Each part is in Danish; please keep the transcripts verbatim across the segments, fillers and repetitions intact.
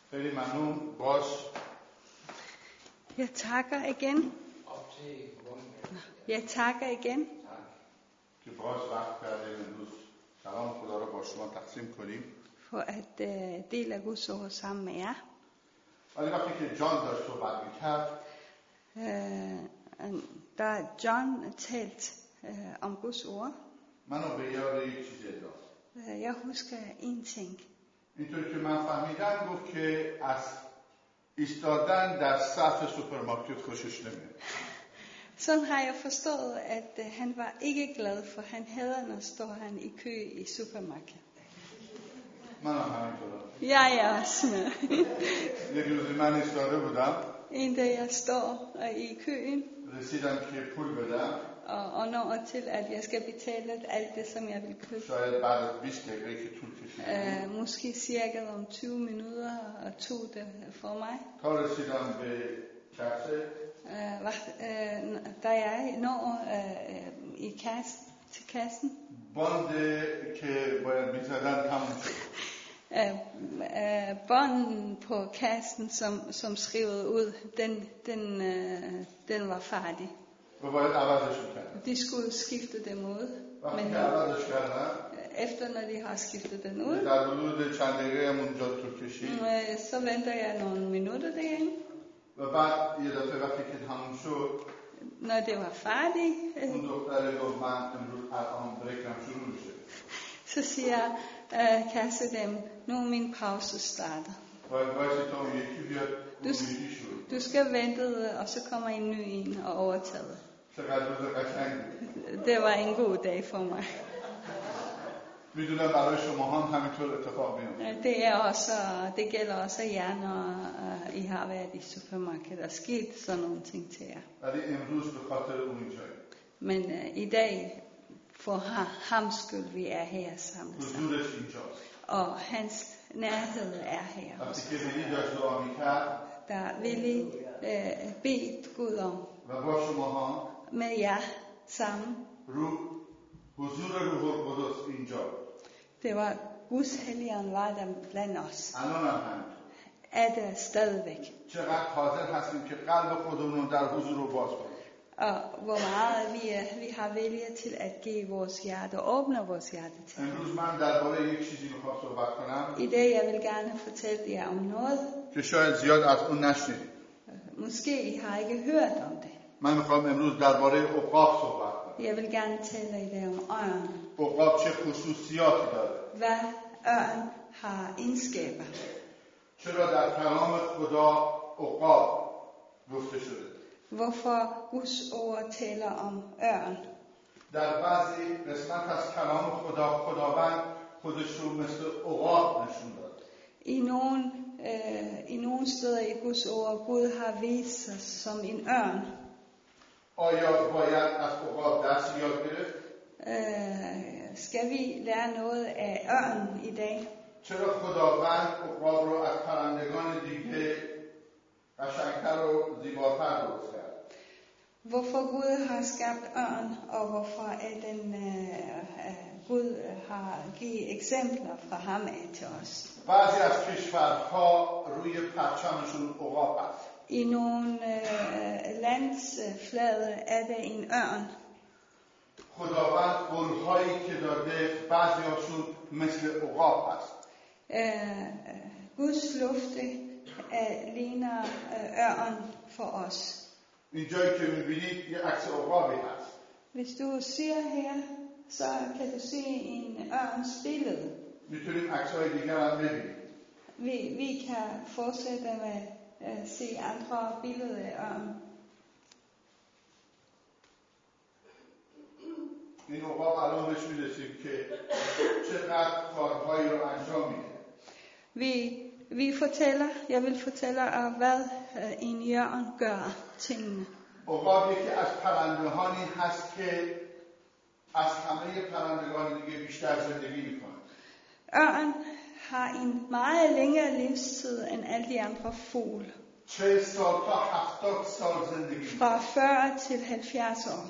خیلی ممنون. باز Jeg takker igen. Jeg takker igen. که باز وقت کردیم امروز کلام خدا رو با شما تقسیم کنیم. For at uh, dele af Guds ord sammen med jer. ولی وقتی که جان داشت صحبت میکرد Uh, da John talt uh, om Guds ord, منو به یاد یک چیزی انداخت. uh, jeg husker en ting. اینطوری که من فهمیدم گفت که از ایستادن در صف سوپرمارکت خوشش نمیاد. Sådan har jeg forstået, at uh, han var ikke glad, for han hader, når står han i kø i supermarkedet. منم همینطورم. Jeg er også med. یک روزی من ایستاده بودم. En dag jeg står uh, i køen, رسیدم که پول بدم. og, og når til, at jeg skal betale alt det, som jeg vil købe. شاید بعد از بیست دقیقه که طول کشید. Uh, måske cirka om tyve minutter og tog det for mig. تا رسیدم به کاسه. Uh, wacht, uh, da jeg når uh, i kassen, til kassen, باند که باید میزدن تموم شد. uh, uh, bånden på kassen, som, som skrivede ud, den, den, uh, den var færdig. و باید عوضش میکردن. De skulle skifte dem ud. وقتی Men که عوضش کردن efter når de har skiftet den ud, در حدود چند دقیقه هم اونجا طول کشید. uh, så venter jeg nogle minutter derinde. و بعد یه دفعه وقتی که تموم شد Når det var færdigt, uh, اون دختره گفت من امروز الان بریکم شروع میشه. så siger uh, kassedam, nu er min pause startet. باید وایسی تا اون یکی بیاد اون یکی شروع. Du skal vente, og så kommer en ny en og overtaget. چقدر روز قشنگ بود. Det var en god dag for mig. میدونم برای شما هم همینطور اتفاق میفته. Det er også, det gælder også jer, når uh, I har været i supermarkedet og sket sådan nogle ting til jer. ولی امروز به خاطر اون اینجایی. Men uh, i dag, for ham skyld, vi er her samlet sammen. حضورش اینجاست. Og hans nærhed er her وقتی også. که ولی داشت دعا میکرد Der vil I uh, bede Gud om و با شما هم med jer sammen. رو حضور روح القدس اینجا. Det var Guds Helligånd var der blandt os. الان هم همینطور. Er der stadigvæk. چقدر حاضر هستیم که قلب خودمون رو در حضور رو باز کنیم. Og hvor meget vi, er, vi har vilje til at give vores hjerte og åbne vores hjerte til. امروز من درباره یک چیزی میخوام صحبت کنم I dag jeg vil gerne fortælle jer om noget. که شاید زیاد از اون نشنیدید. Måske I har ikke hørt om det. من میخوام امروز درباره عقاب صحبت کنم. Jeg vil gerne tale i dag om ørn. عقاب چه خصوصیاتی داره؟ Hvad ørn har egenskaber. چرا در کلام خدا عقاب گفته شده؟ Hvorfor Guds ord taler om ørn. در بعضی قسمت از کلام خدا خداوند خودش رو مثل عقاب نشون داد. I nogle, øh, I nogle steder i Guds ord, Gud har vist sig som en ørn. آیا باید از عقاب درس یاد گرفت؟ Øh, skal vi lære noget af ørnen i dag? چرا خداوند عقاب رو از پرندگان دیگه قشنگتر و زیباتر درست کرد؟ Hvorfor Gud har skabt ørn, og hvorfor er den, øh, Gud har givet eksempler fra ham af til os. بعضی از کشورها روی پرچمشون عقاب هست. I nogle øh, landsflade er der en ørn. خداوند گلهایی که داده بعضیاشون مثل عقاب هست. Øh, Guds lufte øh, ligner øh, ørn for os. اینجایی که میبینید یه عکس عقابی هست. Hvis du ser her, så kan du se en ørns billede. میتونید عکس‌های دیگر هم ببینید. Vi, vi kan fortsætte med at uh, se andre billeder af ørn. این عقاب الان بهش میرسیم که چقدر کارهایی رو انجام میده. Vi, vi fortæller, jeg vil fortælle jer, hvad uh, en ørn gør tingene. عقاب یکی از پرندگانی هست که از همه پرندگان دیگه بیشتر زندگی میکنه. Ørn har en meget længere livstid end alle de andre fugle. چهل سال تا هفتاد سال زندگی میکنه. Fra fyrre til halvfjerds år.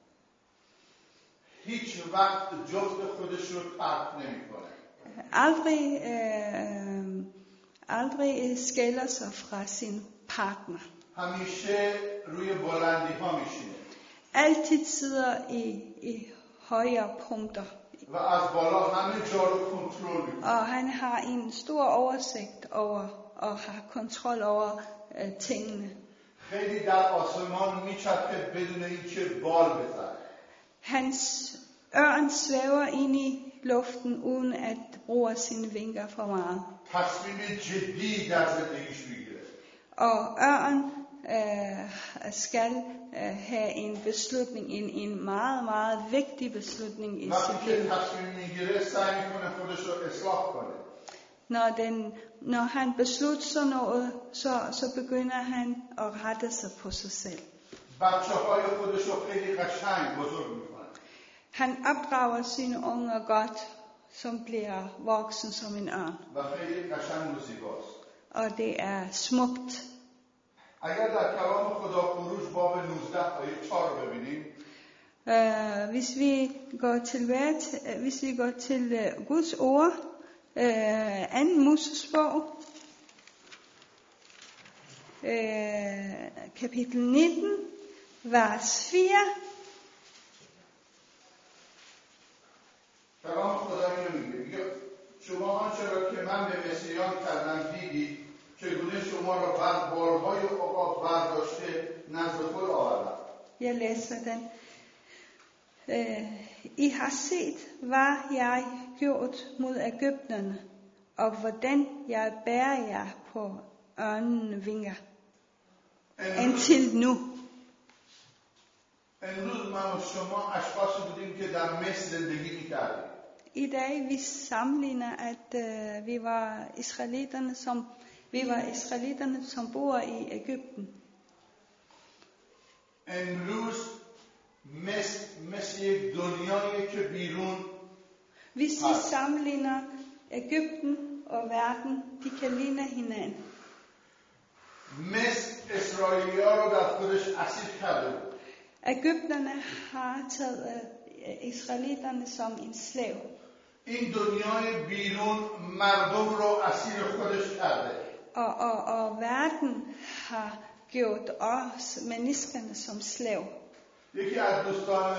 هیچ وقت جفت خودش رو ترک نمیکنه. Aldrig, øh, aldrig skiller sig fra sin partner. همیشه روی بلندی ها میشینه Altid sidder i, i højere punkter. و از بالا همه جا رو کنترل میکنه. Og han har en stor oversigt over og har kontrol over øh, tingene. خیلی در آسمان میچرخه بدون اینکه بال بزنه. Hans ørn svæver ind i luften uden at bruge sine vinger for meget. تصمیم جدی در زندگیش میگیره. Og ørn øh, skal øh, have en beslutning, en, en meget, meget vigtig beslutning i وقتی sit که liv. تصمیم میگیره سعی میکنه خودش رو اصلاح کنه. Når, den, når han beslutter sig noget, så, så begynder han at rette sig på sig selv. بچه های خودش رو خیلی قشنگ بزرگ میکنه. Han opdrager sine unger godt, som bliver voksen som en ørn. و خیلی قشنگ و زیباست. Og det er smukt. اگر در کلام خدا خروج باب نوزده آیه چهار رو ببینیم Uh, hvis vi går tilbage til, uh, hvis vi går til uh, Guds ord, uh, anden Mosebog, uh, kapitel nitten, vers fire. کلام خدا اینو میگه میگه شما آنچه را که من به مصریان کردم دیدید چگونه شما را بر بالهای عقاب برداشته نزد خود آوردم. Jeg læser den. Uh, I har set, hvad jeg gjort mod Ægypterne, og hvordan jeg bærer jer på ørnene vinger. Indtil nu. امروز من و شما اشخاصی بودیم که در مصر زندگی میکردیم. I dag vi sammenligner, at uh, vi var israelitterne, som vi var israelitterne, som bor i Ægypten. امروز مثل مثل یک دنیایی که بیرون Hvis vi sammenligner Ægypten og verden, de kan ligne hinanden. مثل اسرائیلی‌ها رو در خودش اسیر کرده بود. Ægypterne har taget uh, israelitterne som en slave. این دنیای بیرون مردم رو اسیر خودش کرده. Og, og, og verden har gjort os, menneskerne, som slave. یکی از دوستان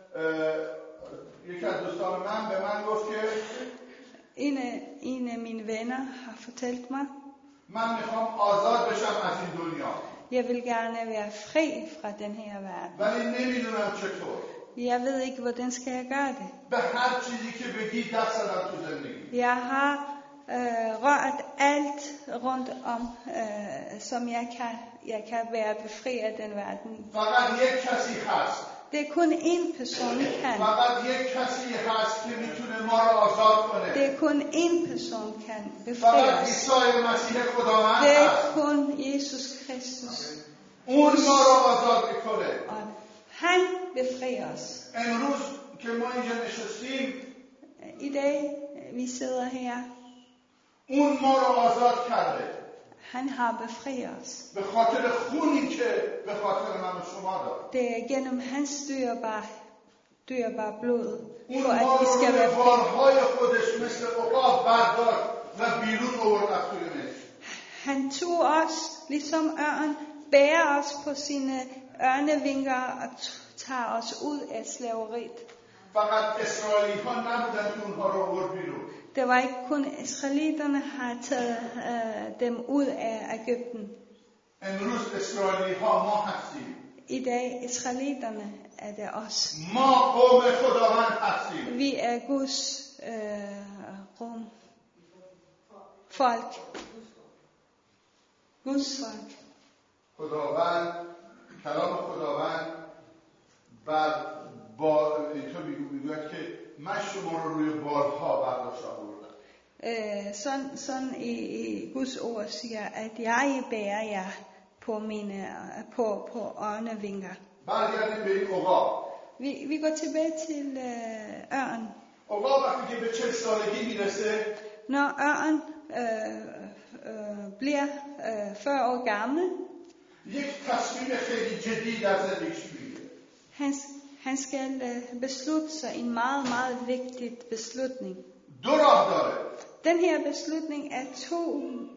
یکی از دوستان من به من گفت که En af, en af mine venner har fortalt mig, من میخوام آزاد بشم از این دنیا. jeg vil gerne være fri fra den her verden. ولی نمیدونم چطور. Jeg ved ikke, hvordan skal jeg gøre det. به هر چیزی که بگی دست زدم تو زندگی. Jeg har øh, rørt alt rundt om, øh, som jeg kan, jeg kan være befri af den verden. فقط یک کسی هست. Det er kun én person kan. فقط یک کسی هست که میتونه ما رو آزاد کنه. Det er kun én person kan befri فقط os. عیسی مسیح خداوند Det er هست. kun Jesus Kristus. اون ما رو آزاد میکنه. Og han befrier os. امروز که ما اینجا نشستیم I dag, vi sidder her, اون ما رو آزاد کرده. han har befriet os. به خاطر خونی که به خاطر من و شما داد. Det er gennem hans dyrebare, dyrebare blod, اون for ما at vi رو skal به være fri. بارهای خودش مثل عقاب برداشت و بیرون آورد از توی مصر. Han tog os, ligesom ørn, bærer os på sine ørnevinger og tager os ud af slaveriet. فقط اسرائیلی ها نبودن که اونها رو آورد بیرون. Det var ikke kun israelitterne, har taget øh, dem ud af Ægypten. امروز اسرائیلی ها ما هستیم. I dag, israelitterne, er det os. ما قوم خداوند هستیم. Vi er Guds øh, rum. Folk. Guds folk. خداوند کلام خداوند بر با اینطور میگوید که من شما رو روی بالها برداشت آوردم. Øh, sådan sådan i, i Guds ord siger, at jeg bærer jer på mine på på ørnevinger. برگردیم به این عقاب. Vi vi går tilbage til øh, ørn. عقاب وقتی که به چهل سالگی میرسه Når ørn øh, øh, bliver øh, fyrre år gammel, یک تصمیم خیلی جدی در زندگیش میگیره. han, han skal øh, beslutte sig en meget, meget vigtig beslutning. دو راه داره. Den her beslutning er to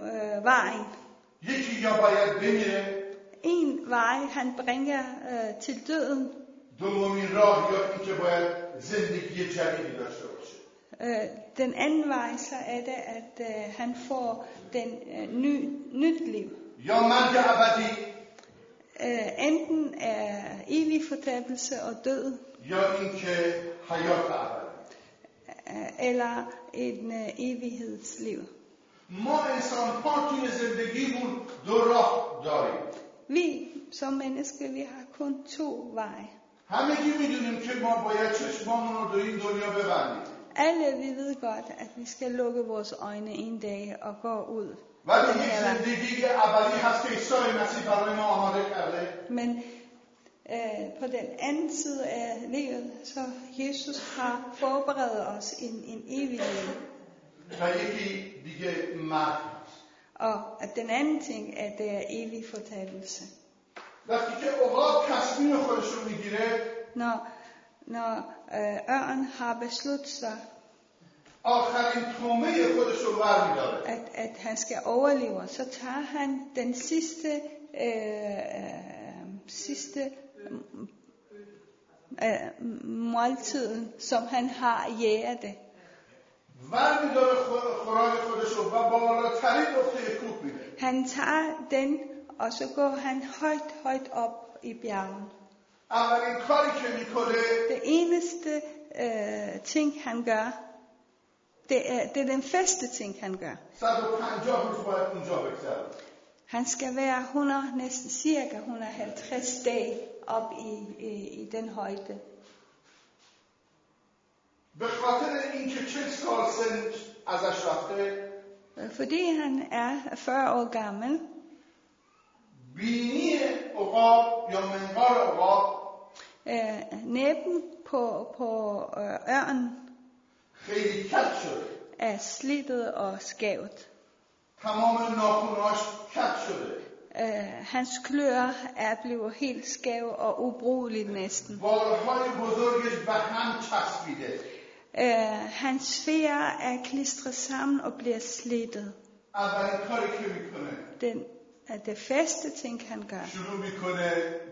øh, vejen. یکی یا باید بمیره، En vej, han bringer øh, til døden. دومین راه یا اینکه باید زندگی جدیدی داشته باشه. Øh, den anden vej, så er det, at øh, han får den øh, ny, nyt liv. یا مرگ ابدی Øh, enten er evig fortabelse og død, یا اینکه حیات ابدی. øh, eller en øh, evighedsliv. ما انسان ها توی زندگیمون دو راه داریم. Vi som mennesker, vi har kun to veje. همگی میدونیم که ما باید چشمامون رو در این دنیا ببندیم. Alle vi ved godt, at vi skal lukke vores øjne en dag og gå ud. ولی یک زندگی ابدی هست که عیسی مسیح برای ما آماده کرده. Men øh, på den anden side af livet, så Jesus har forberedt os en, en evig liv. و یکی دیگه مرگ هست. Og at den anden ting er, at det er evig fortabelse. وقتی که عقاب تصمیم خودش رو میگیره، Når, når øh, ørn har besluttet sig, آخرین تومه خودش رو برمی‌داره. at, at han skal overleve, så tager han den sidste, øh, øh, sidste øh, måltiden, som han har jæget det. برمی‌داره خوراک خودش رو و بالاترین نقطه کوه میره. Han tager den, og så går han højt, højt op i bjerget. اولین کاری که میکنه Det eneste øh, ting, han gør, det er, det er den første ting, han gør. صد و پنجاه روز باید اونجا بگذره. Han skal være hundrede, næsten cirka et hundrede og halvtreds dage op i, i, i den højde. به خاطر اینکه چه سال سن ازش رفته، Fordi han er fyrre år gammel, بینی عقاب یا منقار عقاب øh, næben på, på øh, ørnen خیلی کج شده. er slittet og skævt. تمام ناخونهاش کج شده. Øh, hans klør er blevet helt skæv og ubrugelig næsten. بالهای بزرگش به هم چسبیده. Øh, hans fjer er klistret sammen og bliver slittet. اولین کاری که میکنه Den er det første ting, han gør. شروع میکنه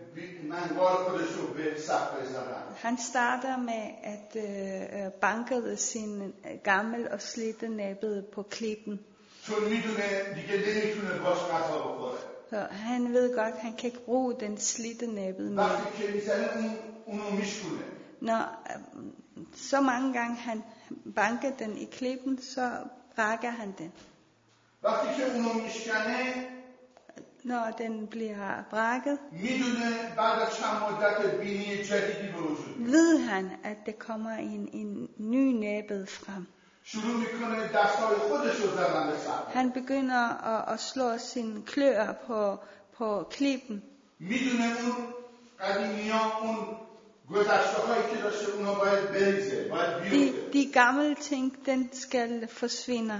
منقار خودش رو به صخره زدن. Han starter med at øh, banke sin øh, gammel og slidte næbbet på klippen. چون میدونه دیگه نمیتونه باش غذا بخوره. Så han ved godt, han kan ikke bruge den slidte næbbet mere. وقتی که میزنه اون اونو میشکونه. Når øh, så mange gange han banker den i klippen, så brækker han den. وقتی که اونو میشکنه Når den bliver brækket, میدونه بعد از چند مدت بینی جدیدی به وجود میاد. ved han, at det kommer en, en ny næbbet frem. شروع میکنه دستای خودش رو زدن به صخره. Han begynder at, at slå sine klør på, på klippen. میدونه اون قدیمیان اون گذشته هایی که داشته اونو باید بریزه، باید بیفته. De, de gamle ting, den skal forsvinde.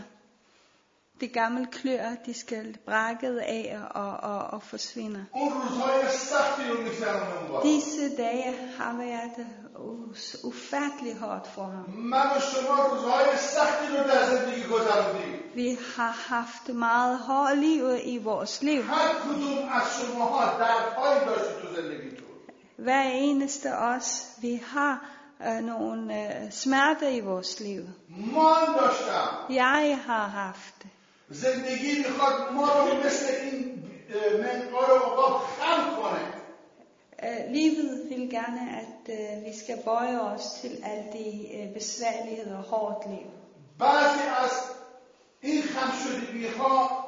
De gamle klør, de skal brækket af og, og, og forsvinde. اون روزهای سختی رو میگذرونه اون باید. Disse dage har været us- ufattelig hårdt for ham. من و شما روزهای سختی رو در زندگی گذروندیم. Vi har haft meget hårdt liv i vores liv. هر کدوم از شماها دردهایی داشتید تو زندگیتون. Hver eneste os, vi har øh, nogle øh, smerter i vores liv. من داشتم. Jeg har haft det. زندگی میخواد ما رو مثل این منقار عقاب خم کنه. Øh, livet vil gerne, at øh, vi skal bøje os til alle de øh, besværligheder og hårdt liv. بعضی از این خم شدگی ها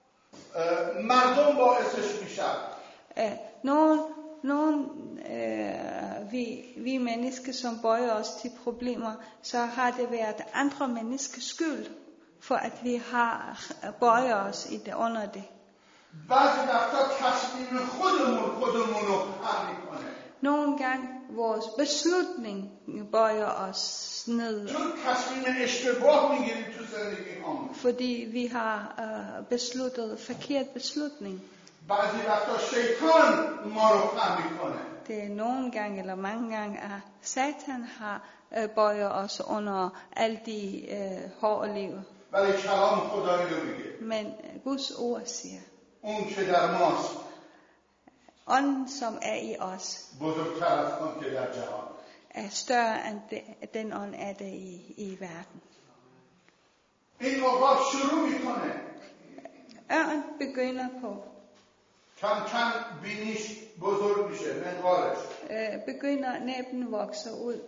مردم باعثش میشن. Øh, nogen, nogen øh, vi, vi mennesker, som bøjer os til problemer, så har det været andre menneskers skyld, for at vi har bøjet os i det under det. بعضی وقتا تصمیم خودمون خودمون رو خم میکنه. Nogle gange vores beslutning bøjer os ned, چون تصمیم اشتباه میگیریم تو زندگی هم. fordi vi har øh, besluttet forkert beslutning. بعضی وقتا شیطان ما رو خم میکنه. Det er nogle gange eller mange gange, at Satan har øh, bøjet os under alle de øh, hårde liv. و ولی کلام خدایی رو میگه. Men Guds ord siger, اون که در ماست ånden som er i os, بزرگتر از اون که در جهان. er større end det, den ånd er der i, i verden. این عقاب شروع میکنه Ørn begynder på, کم کم بینیش بزرگ میشه، منقارش، øh, begynder næben vokser ud,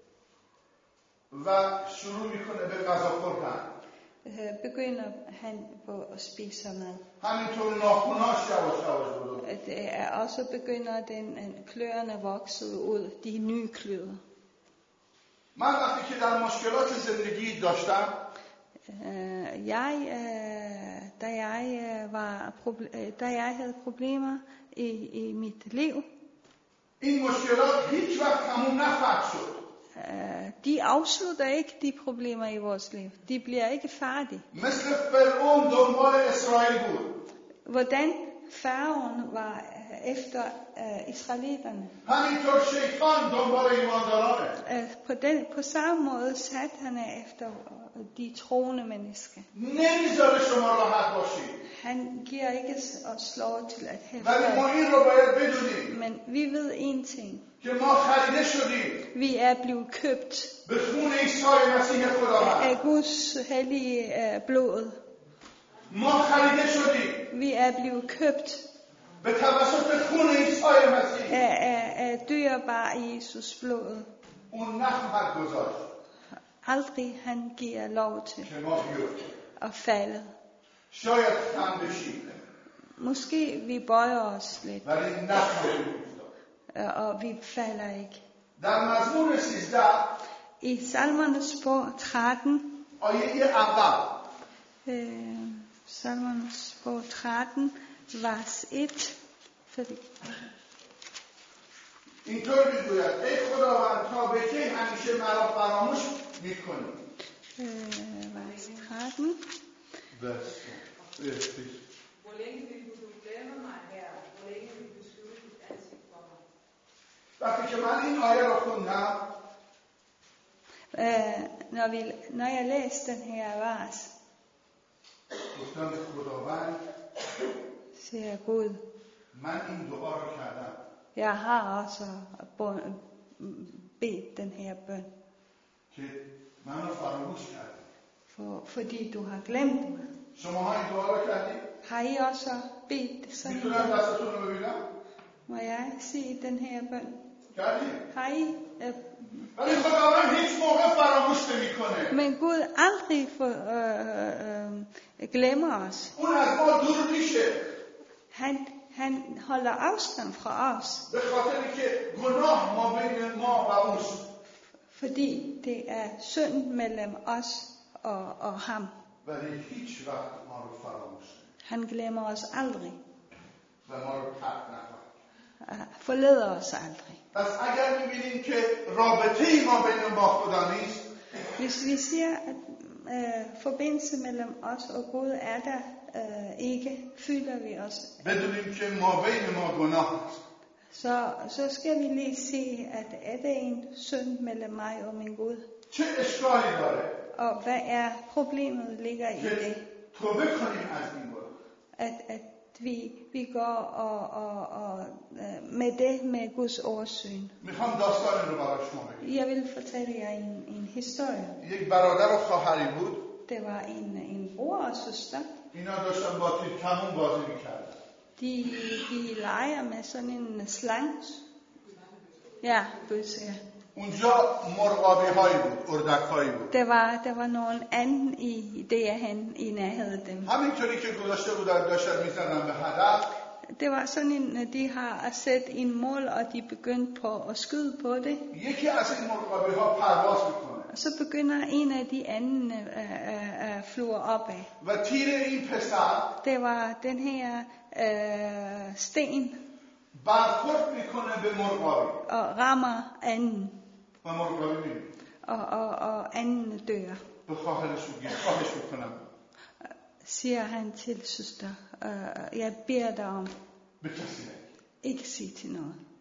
و شروع میکنه به غذا خوردن. øh, begynder han på at spise mad. همینطور ناخوناش یواش یواش بزرگ. Det er også begynder den øh, kløerne vokse ud, de nye kløer. من وقتی که در مشکلات زندگی داشتم Øh, jeg, øh, da jeg øh, var proble- øh, da jeg havde problemer i, i mit liv, این مشکلات هیچ وقت تموم نخواهد شد. øh, de afslutter ikke de problemer i vores liv. De bliver ikke færdige. مثل فرعون دنبال اسرائیل بود. Hvordan Faraon var øh, efter øh, israelitterne. همینطور شیطان دنبال ایماندارانه. Øh, på, den, på samme måde satte han efter øh, de troende mennesker. نمیذاره شما راحت باشید. Han giver ikke os lov til at have ولی ما fred. این رو باید بدونیم Men vi ved en ting. که ما خریده شدیم Vi er blevet købt به خون عیسی مسیح خداوند. af Guds hellige øh, blod. ما خریده شدیم Vi er blevet købt به توسط خون عیسی مسیح. af, af, af dyrbar Jesus blod. اون نخواهد گذاشت Aldrig han giver lov til که ما بیفتیم. at falde. شاید خم بشیم Måske vi bøjer os lidt, ولی نخواهیم افتاد. øh, og vi falder ikke. در مزمور سیزده I salmernes bog tretten, آیه اول øh, salmernes bog tretten, vers et, fordi اینطور میگوید ای خداوند تا به کی همیشه مرا فراموش میکنی؟ øh, vers tretten. Hvor længe vil du glemme mig her? Hvor længe vil du skjule dit ansigt for mig? وقتی که من این آیه را خوندم Øh, når, vi, når jeg læste den her vers, گفتم خداوند siger jeg, Gud, من این دعا را کردم jeg har også bo- bedt den her bøn, که من را فراموش کردم. for, fordi du har glemt mig. شما ها این دعا را کردید؟ Har I også bedt det sådan? میتونم دستتون رو ببینم؟ Må jeg sige den her bøn? کردید؟ Har I? Øh, ولی خداوند هیچ موقع فراموش نمیکنه. men Gud aldrig for, øh, øh, glemmer os. اون از ما دور میشه Han, han holder afstand fra os, به خاطر که گناه ما بین ما و اوست. fordi det er synd mellem os og, og ham. ولی هیچ وقت ما رو فراموش نمیکنه Han glemmer os aldrig, و ما رو ترک نخواهد. øh, forlader os aldrig. پس اگر میبینیم که رابطه ما بین ما خدا نیست، Hvis vi siger, at øh, forbindelse mellem os og Gud er der øh, ikke, føler vi os, بدونیم که ما بین ما گناه است. så, så skal vi lige se, at er der en synd mellem mig og min Gud. چه اشکالی داره Og hvad er problemet ligger i که det? توبه کنیم از این گناه. At, at vi, vi går og, og, og øh, med det med Guds årsyn. میخوام داستانی رو برای شما بگم. Jeg vil fortælle jer en, en historie. یک برادر و خواهری بود. Det var en, en bror og søster. اینا داشتن با تیر کمون بازی میکردن. De, de leger med sådan en slang. Ja, bøsse, ja. اونجا مرغابی هایی بود، اردک هایی بود. Der var, der var nogen anden i derhen i nærheden af dem. همینطوری که گذاشته بودن داشتن میزدن به هدف. Det var sådan en, de har sat en mål, og de begyndte på at skyde på det. یکی از این مرغابی ها پرواز میکنه Og så begynder en af de anden øh, øh, øh, flyver opad. و تیر این پسر Det var den her øh, sten, برخورد میکنه به مرغابی og rammer anden, و مرغابی میمیره. og, og, og anden dør. به خواهرش میگه خواهش میکنم Siger han til søster, øh, jeg beder dig om, به کسی نگی. ikke sige til noget.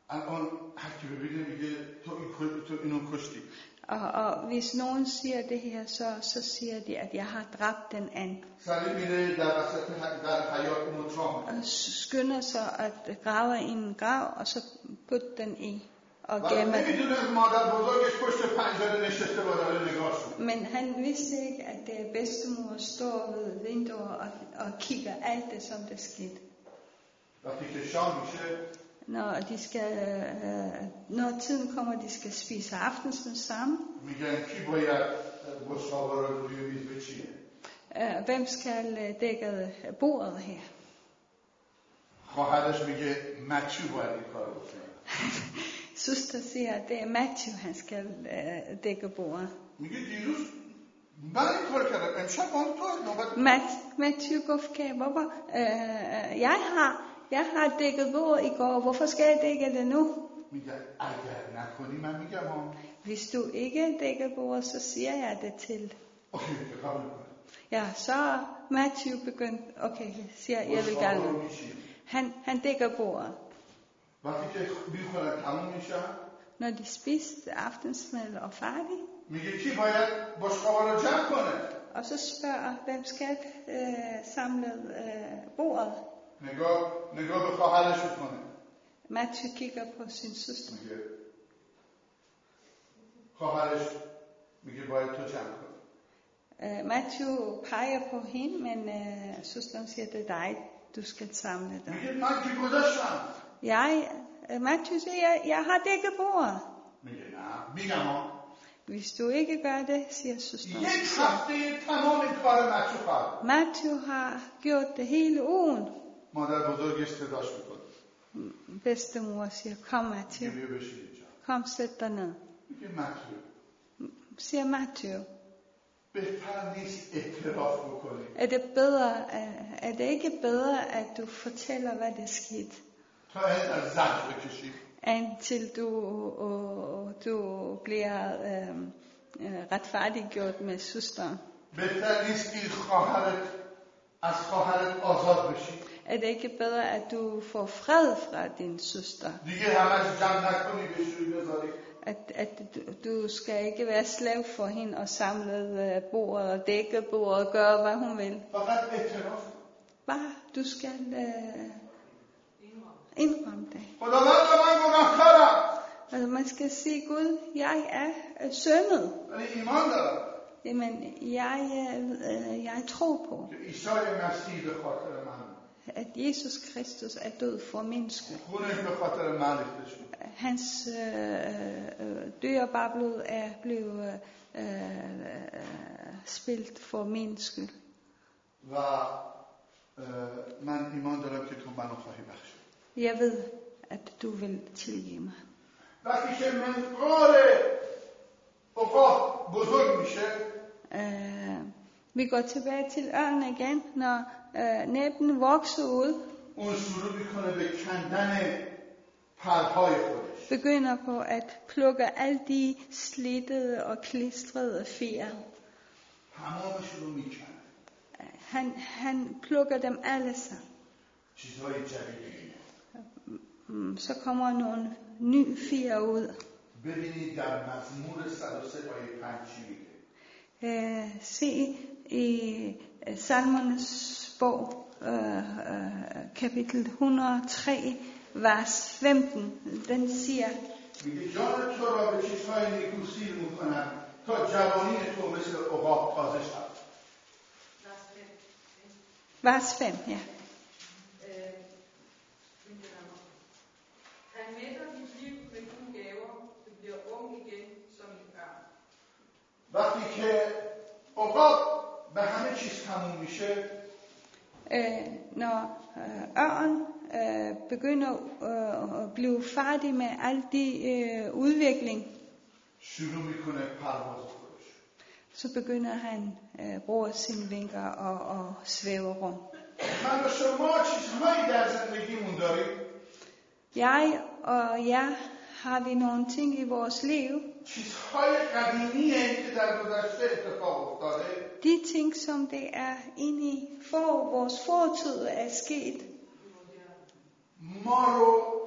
الان هر کی ببینه میگه تو این تو اینو کشتی. Og, og hvis nogen siger det her, så, så siger de, at jeg har dræbt den anden. سری میره در وسط در حیاط مطرح Og skynder sig at grave i en grav, og så putte den i og ولی gemme den. نمیدونه مادر بزرگش پشت پنجره نشسته با داره نگاهش میکنه. Men han vidste ikke, at det er bedstemor står ved vinduet og, og kigger alt det, som der skete. وقتی که شام میشه Når, de skal, øh, når tiden kommer, de skal spise aftensmad sammen. میگن کی باید بشقابا رو روی میز بچینه. Øh, hvem skal øh, dække bordet her? خواهرش میگه مچو باید این کار بکنه. Søster siger, at det er Matthew, han skal øh, dække bordet. میگه دیروز من این کار کردم امشب با تو نوبت. Mat- Matthew Gufke, hvorfor? Øh, jeg har, jeg har dækket bordet i går, hvorfor skal jeg dække det nu? میگه اگر نکنی من میگم ها. Hvis du ikke dækker bordet, så siger jeg det til. اوکی میگه قبول کنه. Ja, så Matthew begyndt, okay, siger jeg vil gerne. Han, han dækker bordet. وقتی که میخورن تموم میشه Når de spiste aftensmad og færdig, میگه کی باید بشقابا رو جمع کنه. og så spørger, hvem skal øh, samle øh, bordet? نگاه نگاه به خواهرش میکنه. Matthew kigger på sin søster. میگه خواهرش میگه باید تو جمع کنی. Øh, Matthew peger på hende, men øh, søsteren siger, det er dig, du skal samle dig. میگه من که گذاشتم. Jeg, øh, Matthew siger, jeg, jeg har dækket bordet. میگه نه میگم ها. Hvis du ikke gør det, siger søsteren. یک هفته تمام این کار مچو کرد. Matthew har gjort det hele ugen. مادر بزرگش صداش میکنه. Bedstemor siger, kom Matthew, میگه بیا بشین اینجا. kom sæt dig ned. میگه مچو Siger Matthew, بهتر نیست اعتراف بکنی. er det bedre, er det ikke bedre, at du fortæller, hvad der skete, تا اینقدر زجر بکشی. indtil du, og, du bliver øh, øh, retfærdiggjort med søsteren? بهتر نیست این خواهرت از خواهرت آزاد بشی. Er det ikke bedre, at du får fred fra din søster? دیگه همش جمع نکنی بشوری بذاری. At, at du, du skal ikke være slav for hende og samle øh, bordet og dække bordet og gøre, hvad hun vil. فقط اعتراف کن. Bare, du skal øh, indrømme det. خداوند من گناهکارم. Altså, man skal sige, Gud, jeg er øh, syndet. ولی ایمان دارم Jamen, jeg, øh, jeg tror på, که عیسی مسیح به خاطر من at Jesus Kristus er død for min skyld. خونش به خاطر من ریخته شد. Hans øh, øh, dyrebare blod er blevet øh, øh, spildt for min skyld. و اه، من ایمان دارم که تو منو خواهی بخشید. Jeg ved, at du vil tilgive mig. وقتی که منقار عقاب بزرگ میشه Øh, vi går tilbage til ørnen igen, når øh, næben vokser ud, اون شروع میکنه به کندن پرهای خودش. begynder på at plukke alle de slittede og klistrede fjer. تمامش رو میکنه. Han, han plukker dem alle sammen. چیزهای جدیدی. Mm, Så kommer nogle nye fjer ud. ببینید در مزمور صد و سه آیه پنج چی میگه. Øh, se i øh, Salmernes bog, øh, øh, kapitel et hundrede og tre, vers femten, den siger, میگه جان تو را به چیزهای نیکو سیر میکنم تا جوانی تو مثل عقاب تازه شد. vers fem, ja. Han mætter dit liv med gode gaver. Du bliver ung igen som en ørn. وقتی که عقاب به همه چیز تموم میشه Øh, når øh, ørn øh, begynder øh, at blive færdig med al de øh, udvikling, شروع میکنه پرواز خودش. så begynder han øh, bruge sine vinger og, og svæve rundt. من و شما چیزهایی در زندگیمون داریم Jeg og jer har vi nogle ting i vores liv, چیزهای قدیمی هایی که در گذشته اتفاق افتاده de ting, som det er inde i for vores fortid er sket, ما رو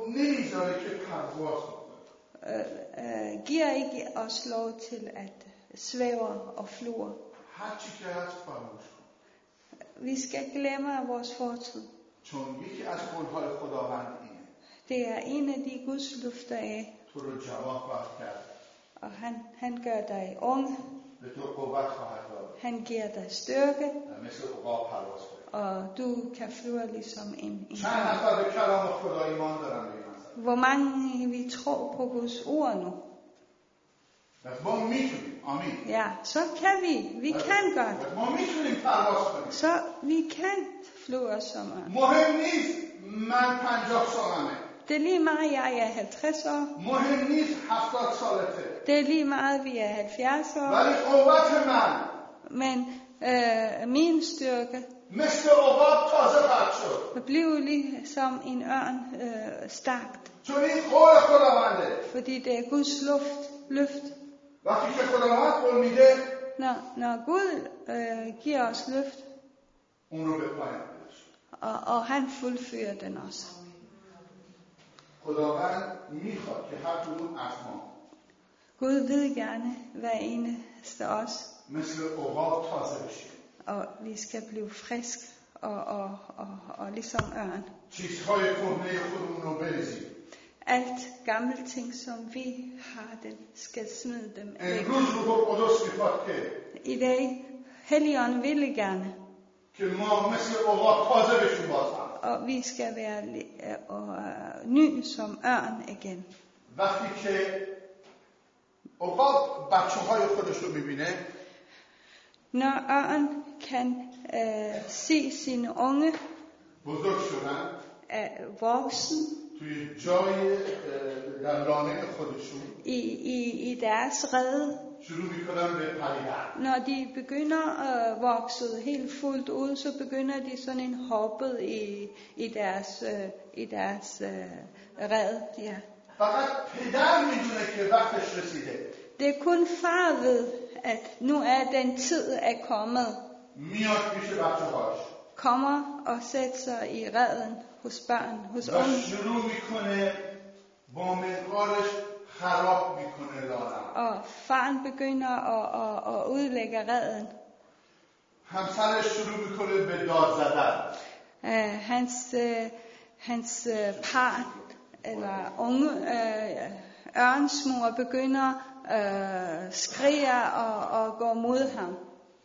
نمیذاره که پرواز کنه. øh, øh, giver ikke os lov til at svæve og flyve. هر چی که هست فراموش کن. Vi skal glemme vores fortid. چون یکی از قولهای خداوند اینه. Det er en af de Guds løfter af, تو رو جوان خواهد کرد. og han, han gør dig ung, به تو قوت خواهد داد. han giver dig styrke, مثل عقاب پرواز کنی. og du kan flyve ligesom en, en چند نفر به کلام خدا ایمان دارن به این مسئله؟ Hvor mange vi tror på Guds ord nu? پس ما میتونیم. آمین. Ja, så kan vi. Vi kan godt. پس ما میتونیم پرواز کنیم. Så vi kan flyve som ørn. مهم نیست من پنجاه سالمه. Det er lige meget, jeg er halvtreds år. مهم نیست هفتاد سالته. Det er lige meget, vi er halvfjerds år. ولی قوت من Men øh, min styrke مثل عقاب تازه خواهد شد. bliver ligesom en ørn øh, stærkt. چون این قول خداونده. Fordi det er Guds luft, løft. وقتی که خداوند قول میده Når, når Gud øh, giver os løft, اون رو به پایان برسونه. og, og han fuldfører den også. خداوند میخواد که هر کدوم از ما Gud vil gerne hver eneste af os, مثل عقاب تازه بشیم. og vi skal blive frisk og, og, og, og ligesom ørn. چیزهای کهنه خودمون رو بریزیم. Alt gamle ting, som vi har, den skal smide dem væk. امروز روح القدس میخواد که I dag, Helligånden ville gerne, که ما مثل عقاب تازه بشیم باز هم. og vi skal være li- og, og, ny som ørn igen. وقتی که عقاب بچه های خودش رو میبینه Når ørn kan øh, se sine unge بزرگ شدن er voksen توی جای اه، در لانه خودشون i, i, i deres rede, شروع میکنن به پریدن. når de begynder at vokse helt fuldt ud, så begynder de sådan en hoppet i, i deres, øh, i deres øh, red. Ja. فقط پدر میدونه که وقتش رسیده. Det er kun far ved, at nu er den tid er kommet. میاد پیش بچه هاش Kommer og sætter sig i reden hos børn, hos و unge. شروع میکنه با منقارش خراب میکنه لانه. Og faren begynder at, at, at udlægge reden. همسرش شروع میکنه به داد زدن. Uh, hans uh, hans uh, par, eller unge uh, ørnsmor, begynder uh, skriger og, og går mod ham.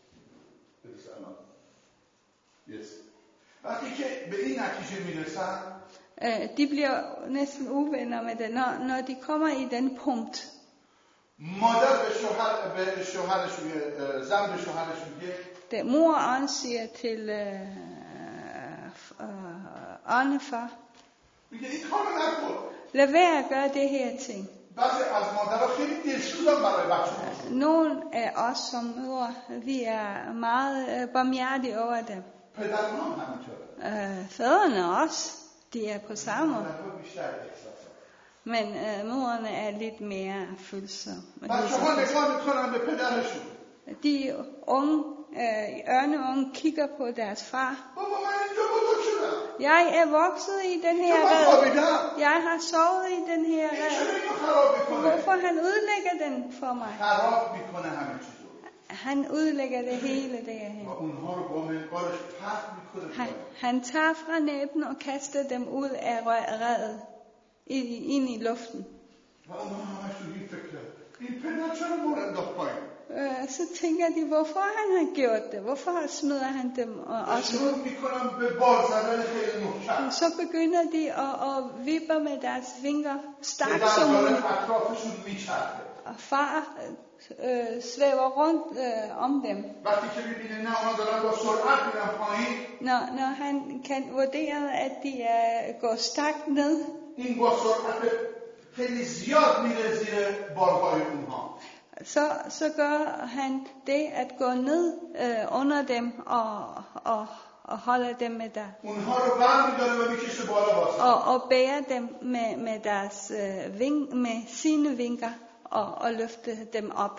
Yes. وقتی که به این نتیجه میرسن Uh, de bliver næsten uvenner med det, når, når de kommer i den punkt. مادر به شوهر به شوهرش میگه، زن به شوهرش میگه Det mor ørn siger til uh, uh, ørnefar, میگه این کارو نکن. lad være at gøre det her ting. بعضی از مادرها خیلی دلسوزن برای بچه‌ها. Nogle af os som mødre, vi er meget uh, barmhjertige over dem. پدران هم همینطوره. Uh, fædrene også, de er på samme måde. مادرها بیشتر احساسه. Men uh, mødrene er lidt mere følsomme. بچه‌ها نگاه میکنن به پدرشون. De unge, uh, ørneunge kigger på deres far. بابا من اینجا بزرگ شدم. Jeg er vokset i den her شما red. خوابیدم. Jeg har sovet i den her این red. چرا اینو خراب میکنه؟ Hvorfor han udlægger den for mig? خراب میکنه همه چیزو. Han udlægger det hele و derhen. اونها رو با منقارش پرت میکنه. Han, han tager fra næben og kaster dem ud af redet ind i luften. و اونها همشون این فکر کرد. این پدر چرا ما رو انداخت پایین؟ Øh, så tænker de, hvorfor han har gjort det? Hvorfor smider han dem og også شروع ud? میکنن به بال زدن خیلی محکم. Så begynder de at, at vippe med deres vinger stærkt پدر som داره muligt. اطرافشون میچرخه. Og far øh, svæver rundt øh, om dem. وقتی که میبینه نه اونا دارن با سرعت میرن پایین، Når, når han kan vurdere, at de er går stærkt ned, این با سرعت خیلی زیاد میره زیر بالهای اونها. så, så gør han det at gå ned øh, under dem og, og, og holde dem med der. اونها رو برمی‌داره و میکشه بالا واسه. Og, og bære dem med, med deres øh, ving, med sine vinger og, og løfte dem op.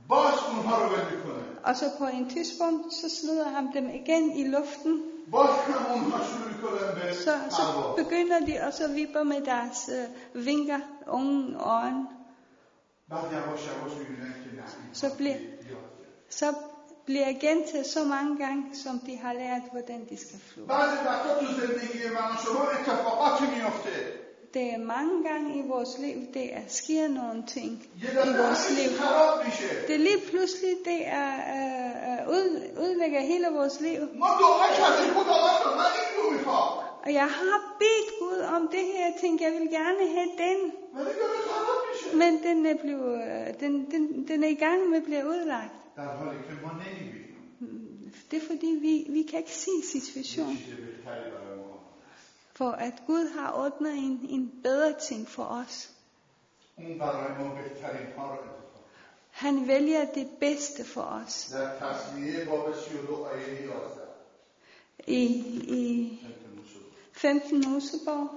باز اونها رو ول میکنه. Og så på en tidspunkt, så smider han dem igen i luften. باز هم اونها شروع میکنن به Så, så پرواز. begynder de også at vippe med deres øh, vinger, unge øjne. بعد یواش یواش میبینن که نه این Så bliver, så bliver gentaget så mange gange, som de har lært, hvordan de skal flyve. بعضی وقتا تو زندگی من و شما اتفاقاتی میفته. Det er mange gange i vores liv, det er sker nogle ting یه i دفعه vores liv. همه خراب میشه. Det er lige pludselig, det er øh, ud, udlægger hele vores liv. ما دعا کردیم خداوند من این رو میخوام. Og jeg har bedt Gud om det her ting, jeg vil gerne have den. ولی داره خراب میشه. Men den er, blevet, øh, den, den, den er i gang med at blive udlagt. در حالی که ما نمیبینیم. Det er fordi, vi, vi kan ikke se situationen. چیز بهتری برای ما. For at Gud har ordnet en, en bedre ting for os. اون برای ما بهترین ها رو انتخاب. Han vælger det bedste for os. در تصمیه باب سی و دو آیه یازده. I, i femten Mosebog.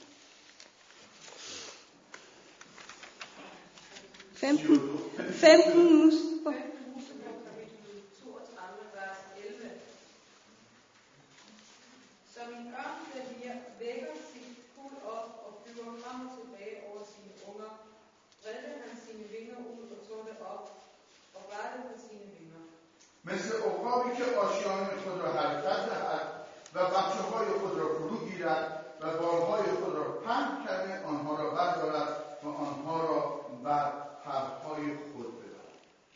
femten, femten Mosebog. Som en ørn, der vækker sit kuld op og flyver frem og tilbage over sine unger, bredte han sine vinger ud og tog det op og rettede på sine vinger. مثل عقابی که آشیانه خود را حرکت دهد و بچه‌های خود را فرو گیرد و بالهای خود را پهن کرده آنها را بردارد و آنها را بر پرهای خود ببرد.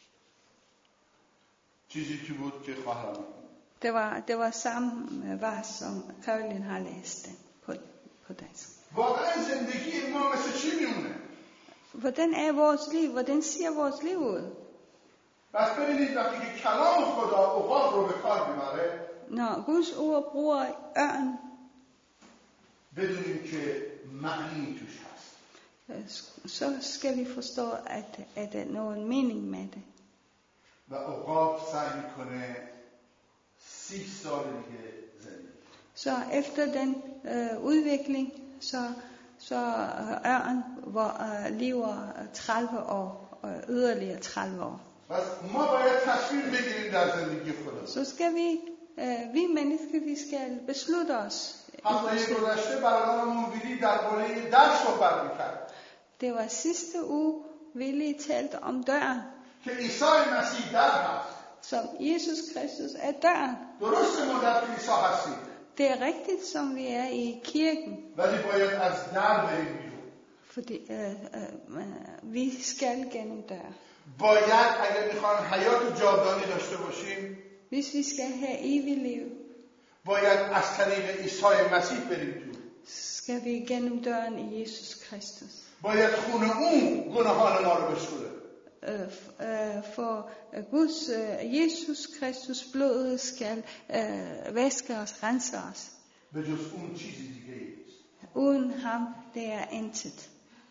چیزی که بود که خواهرم Det var, det var samme vers, som Caroline har læst den på, på dansk. واقعا زندگی ما مثل چی میمونه؟ Hvordan er vores liv? Hvordan ser vores liv ud? بس ببینید وقتی که کلام خدا عقاب رو به کار میبره Når Guds ord bruger ørn, بدونیم که معنی توش هست. så skal vi forstå, at, at der er nogen mening med det. و عقاب سعی میکنه سی سال دیگه زندگی. Så efter den øh, udvikling, så, så ørn hvor, øh, lever tredive år, og yderligere tredive år. پس ما باید تصمیم بگیریم در زندگی خدا. Så skal vi, øh, vi mennesker, vi skal beslutte os. هفته گذشته برنامه‌مون ویلی درباره در صحبت می‌کرد. Det var sidste uge, Willy talte om døren, که عیسی مسیح در هست. som Jesus Kristus er døren. درسته ما در کلیسا هستیم. Det er rigtigt, som vi er i kirken, ولی باید از در بریم بیرون. fordi øh, øh, vi skal gennem dør. باید اگر میخوان حیات جاودانی داشته باشیم Hvis vi skal have evigt liv, باید از طریق عیسی مسیح بریم تو. skal vi gennem døren i Jesus Kristus. باید خون اون گناهان ما رو بشوره. Øh, øh, for øh, Guds øh, Jesus Kristus blod skal øh, vaske os, rense os. به جز اون چیزی دیگه نیست. Uden ham, det er intet.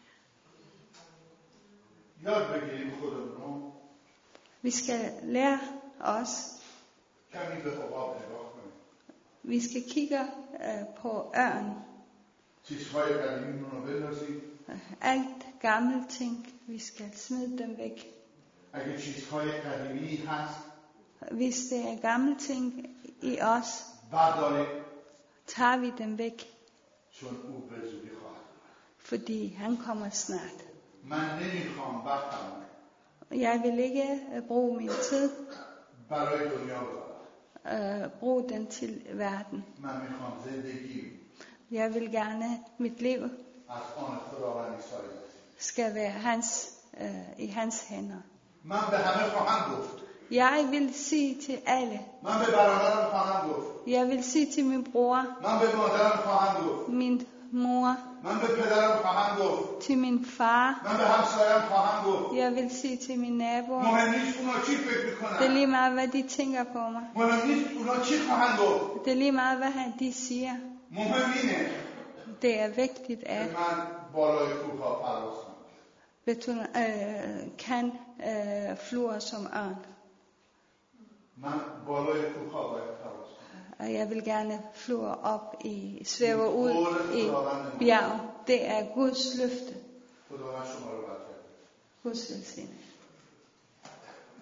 یاد بگیریم خودمون Vi skal lære os, کمی به عقاب نگاه کنیم. vi skal kigge øh, på ørn. چیزهای قدیمیمون رو بندازیم. Alt gamle ting, vi skal smide dem væk. اگه چیزهای قدیمی هست Hvis det er gamle ting i os, برداریم tager vi dem væk, چون او به زودی خواهد. fordi han kommer snart. من نمیخوام وقتم Jeg vil ikke øh, bruge min tid, برای دنیا بذارم. øh, bruge den til verden. من میخوام زندگی Jeg vil gerne, mit liv از آن خداوند عیسی مسیح. skal være hans, øh, i hans hænder. من به همه خواهم گفت. Jeg vil sige til alle. من به برادرم خواهم گفت. Jeg vil sige til min bror, من به مادرم خواهم گفت. min mor, من به پدرم خواهم گفت. til min far. من به همسایم خواهم گفت. Jeg vil sige til min naboer. مهم نیست اونا چی فکر Det er میکنن. lige meget, hvad de tænker på mig. مهم نیست اونا چی خواهند گفت. Det er lige meget, hvad han- de siger. مهم اینه Det er vigtigt, که at من بالای کوه پرواز کنم. betun, øh, kan øh, flyve som ørn. من بالای کوه باید پرواز کنم. Og jeg vil gerne flyve op i, svæve ud i خداوند bjerg. Det er Guds løfte. خداوند شما رو برکت بده. Guds velsignelse.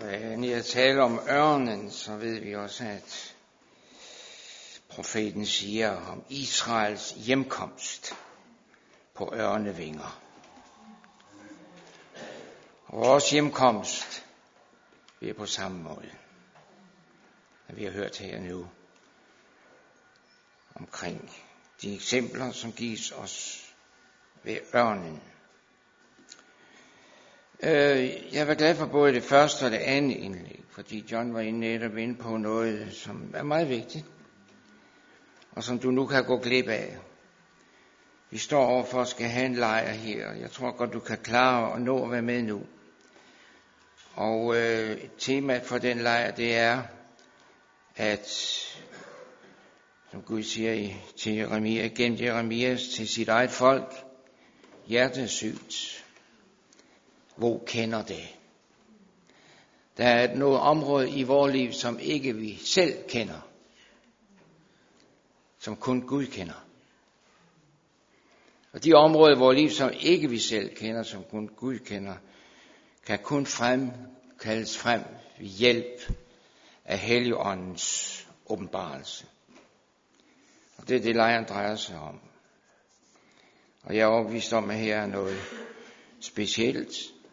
Når jeg taler om ørnen, så ved vi også, at profeten siger om Israels hjemkomst på ørnevinger. Og vores hjemkomst bliver på samme måde, vi har hørt her nu omkring de eksempler, som gives os ved ørnen. Jeg var glad for både det første og det andet indlæg, fordi John var netop inde på noget, som er meget vigtigt, og som du nu kan gå glip af. Vi står overfor at skal have en lejr her, jeg tror godt, du kan klare at nå at være med nu. Og øh, temaet for den lejr, det er, at, som Gud siger til Jeremia, gennem Jeremias til sit eget folk, hjertet er sygt. Hvor kender det? Der er noget område i vores liv, som ikke vi selv kender, som kun Gud kender. Og de områder i vores liv, som ikke vi selv kender, som kun Gud kender, kan kun frem, kaldes frem ved hjælp af Helligåndens åbenbarelse. Og det er det, lejren drejer sig om. Og jeg er overbevist om, at her er noget specielt.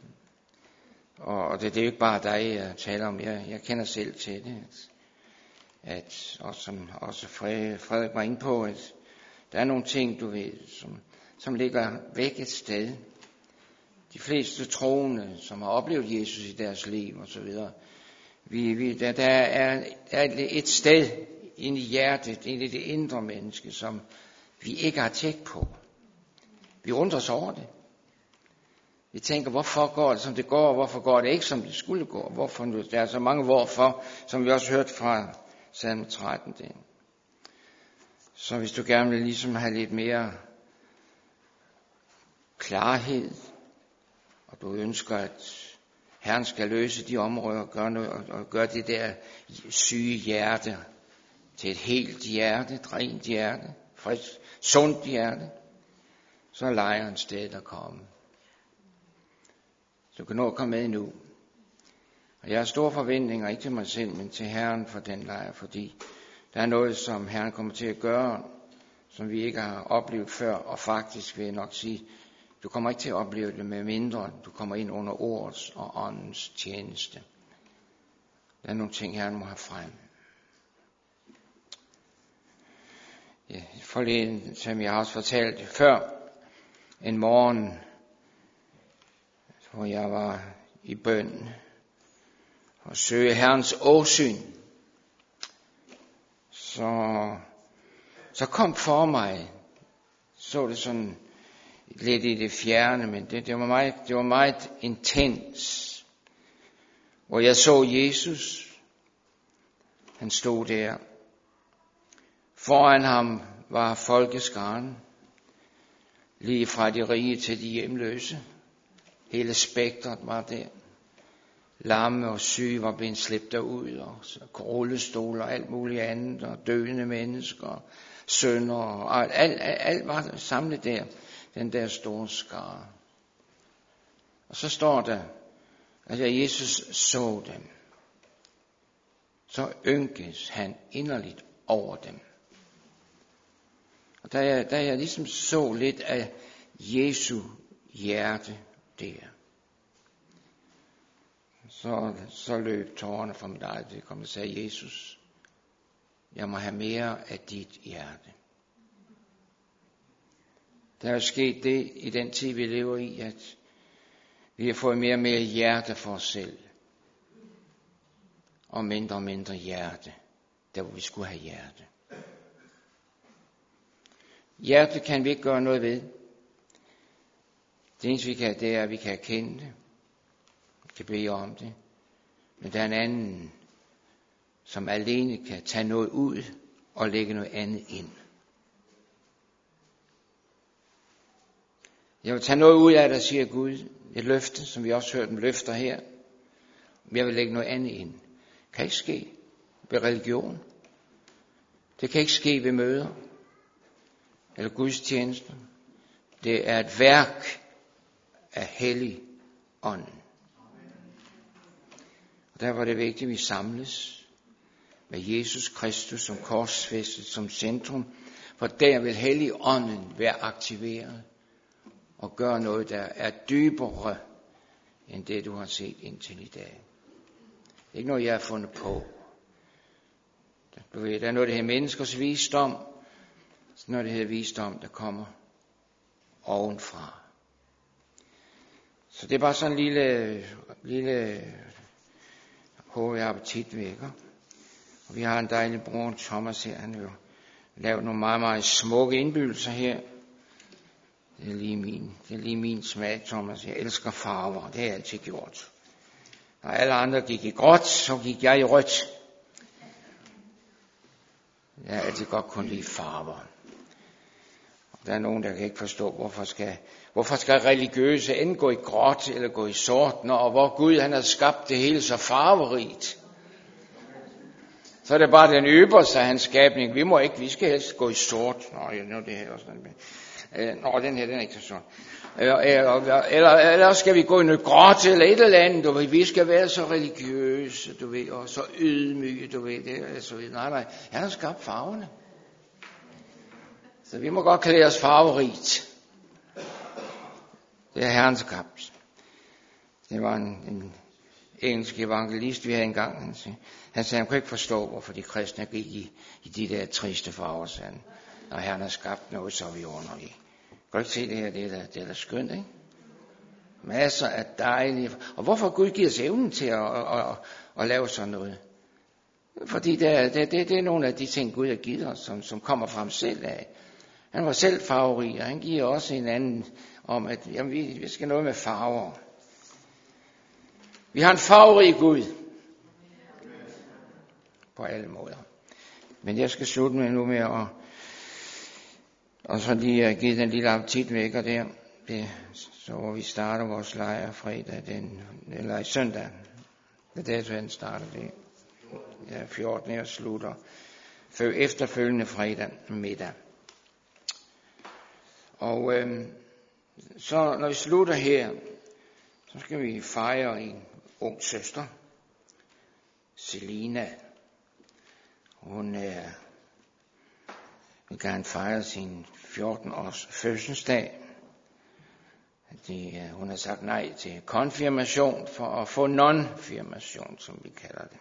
Og det, det er jo ikke bare dig, jeg taler om. Jeg, jeg kender selv til det. At, at også, som også Frederik var inde på, at der er nogle ting, du ved, som, som ligger væk et sted. De fleste troende, som har oplevet Jesus i deres liv og så videre, vi, vi, der, der er, er et sted inde i hjertet, inde i det indre menneske, som vi ikke har tjek på. Vi undrer os over det. Vi tænker, hvorfor går det, som det går, og hvorfor går det ikke, som det skulle gå? Hvorfor nu? Der er så mange hvorfor, som vi også hørte fra salme tretten. Det. Så hvis du gerne vil ligesom have lidt mere klarhed, og du ønsker, at Herren skal løse de områder og gøre, noget, og gøre det der syge hjerte til et helt hjerte, et rent hjerte, frisk, sundt hjerte, så er lejren stedet at komme. Så du kan nå at komme med nu. Og jeg har store forventninger, ikke til mig selv, men til Herren for den lejr, fordi der er noget, som Herren kommer til at gøre, som vi ikke har oplevet før, og faktisk vil jeg nok sige, du kommer ikke til at opleve det med mindre, du kommer ind under ordets og åndens tjeneste. Der er nogle ting, Herren må have frem. Ja, forleden, som jeg har også fortalt før, en morgen, hvor jeg var i bøn og søge Herrens åsyn, så, så kom for mig, så det sådan lidt i det fjerne, men det, det, var meget, det var meget intens, hvor jeg så Jesus, han stod der, foran ham var folkeskaren, lige fra de rige til de hjemløse. Hele spektret var der. Lamme og syge var blevet slæbt derud, og rullestol og alt muligt andet, og døende mennesker, sønner, og alt, alt, alt var samlet der, den der store skare. Og så står der, at Jesus så dem, så ynkes han inderligt over dem. Og da jeg, da jeg ligesom så lidt af Jesu hjerte der, så, så løb tårerne fra mit eget. Det kom og sagde, Jesus, jeg må have mere af dit hjerte. Der er jo sket det i den tid, vi lever i, at vi har fået mere og mere hjerte for os selv, og mindre og mindre hjerte, der hvor vi skulle have hjerte. Hjertet kan vi ikke gøre noget ved. Det eneste vi kan, det er, at vi kan erkende det. Vi kan bede om det. Men der er en anden, som alene kan tage noget ud og lægge noget andet ind. Jeg vil tage noget ud af det, siger Gud. Et løfte, som vi også hørte en løfter her. Men jeg vil lægge noget andet ind. Det kan ikke ske ved religion. Det kan ikke ske ved møder eller gudstjenester. Det er et værk af Helligånden. Og der var det vigtigt, at vi samles med Jesus Kristus som korsfæstet som centrum, for der vil Helligånden være aktiveret og gøre noget, der er dybere end det, du har set indtil i dag. Det er ikke noget, jeg har fundet på. Du ved, der er noget, der hedder menneskers visdom, så noget, der hedder visdom, der kommer ovenfra. Så det er bare sådan en lille, lille hård appetitvækker. Og vi har en dejlig bror, Thomas her, han har jo lavet nogle meget, meget smukke indbydelser her. Det er lige min, det er lige min smag, Thomas. Jeg elsker farver, det har jeg altid gjort. Når alle andre gik i gråt, så gik jeg i rødt. Jeg har altid godt kun lide farver. Og der er nogen, der kan ikke forstå, hvorfor skal, hvorfor skal religiøse enten gå i gråt eller gå i sort, når hvor Gud han har skabt det hele så farverigt. Så er det bare den ypperste af hans skabning. Vi må ikke, vi skal helst gå i sort. Nå, nu det her også sådan. Nå, den her, den er ikke så sort. Eller, eller, eller, eller skal vi gå i noget gråt eller et eller andet, du ved. Vi skal være så religiøse, du ved, og så ydmyge, du ved. Det er så videre. Nej, nej. Han har skabt farverne. Så vi må godt klæde os farverigt. Det er Herren skabt. Det var en, en engelsk evangelist, vi havde engang. Han sagde, han sagde, han kunne ikke forstå, hvorfor de kristne gik i, i de der triste farver, sagde han. Når Herren har skabt noget, så er vi underlige. Kan du ikke se det her? Det er da, det er da skønt, ikke? Masser af dejlige. Og hvorfor Gud giver os evnen til at, at, at, at lave sådan noget? Fordi det er, det, det, det er nogle af de ting, Gud har givet os, som, som kommer fra ham selv af. Han var selv farverig, og han giver også en anden om, at jamen, vi, vi skal noget med farver. Vi har en farverig Gud. På alle måder. Men jeg skal slutte med nu med at og så lige give den lille appetitvækker der. Det, så hvor vi starter vores lejr fredag, den, eller i søndag. Det er dagen starter det. Ja, fjortende og slutter. Efterfølgende fredag middag. Og øhm, så når vi slutter her, så skal vi fejre en ung søster. Selina. Hun er, vil gerne fejre sin fjorten års fødselsdag. De, hun har sagt nej til konfirmation for at få non-firmation, som vi kalder det.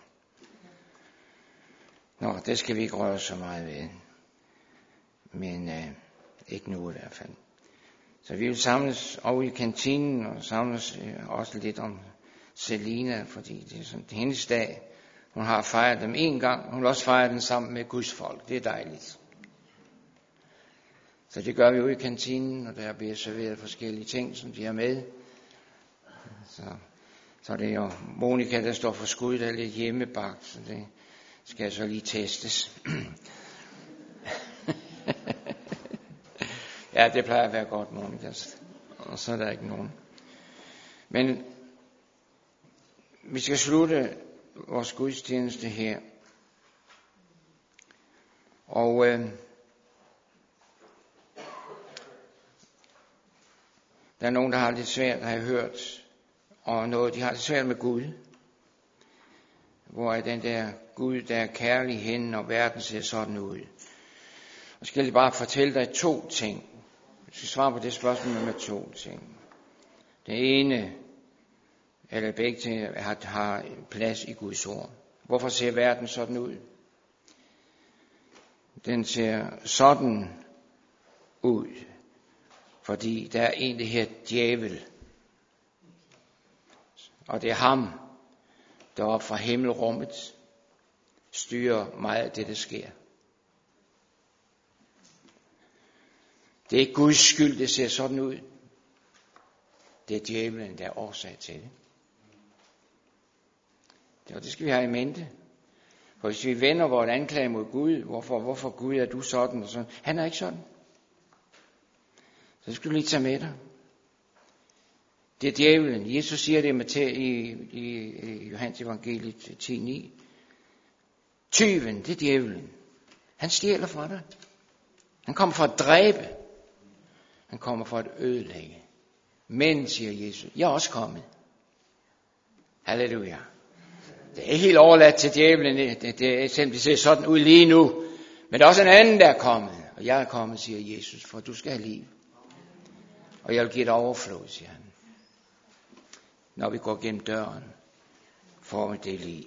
Nå, det skal vi ikke røre så meget ved. Men øh, ikke nu i hvert fald. Så vi vil samles over i kantinen og samles øh, også lidt om Selina, fordi det er sådan det er hendes dag. Hun har fejret dem en gang, hun vil også fejre den sammen med Guds folk. Det er dejligt. Så det gør vi ude i kantinen, og der bliver serveret forskellige ting, som de har med. Så, så det er jo Monika, der står for skud, der er lidt hjemmebagt, så det skal så lige testes. Ja, det plejer at være godt, Monika, og så er der ikke nogen. Men vi skal slutte vores gudstjeneste her. Og øh, der er nogen, der har lidt svært, har jeg hørt, og noget, de har det svært med Gud. Hvor er den der Gud, der er kærlig hen, og verden ser sådan ud. Og skal jeg bare fortælle dig to ting. Jeg skal svare på det spørgsmål med to ting. Det ene, eller begge ting, har, har plads i Guds ord. Hvorfor ser verden sådan ud? Den ser sådan ud, fordi der er en, der hedder djævel. Og det er ham, der op fra himmelrummet styrer meget af det, der sker. Det er ikke Guds skyld, det ser sådan ud. Det er djævelen, der er årsag til det. Og det skal vi have i mente. For hvis vi vender vores anklage mod Gud, hvorfor, hvorfor Gud er du sådan og sådan? Han er ikke sådan. Så skal du lige tage med dig. Det er djævelen. Jesus siger det i, i, i Johannes evangeliet ti ni. Tyven, det er djævelen. Han stjæler fra dig. Han kommer for at dræbe. Han kommer for at ødelægge. Men, siger Jesus, jeg er også kommet. Halleluja. Det er ikke helt overladt til djævlen, det, det, det, det ser sådan ud lige nu. Men der er også en anden, der er kommet. Og jeg er kommet, siger Jesus, for du skal have liv. Og jeg vil give dig overflod, siger han. Når vi går gennem døren, får vi det liv.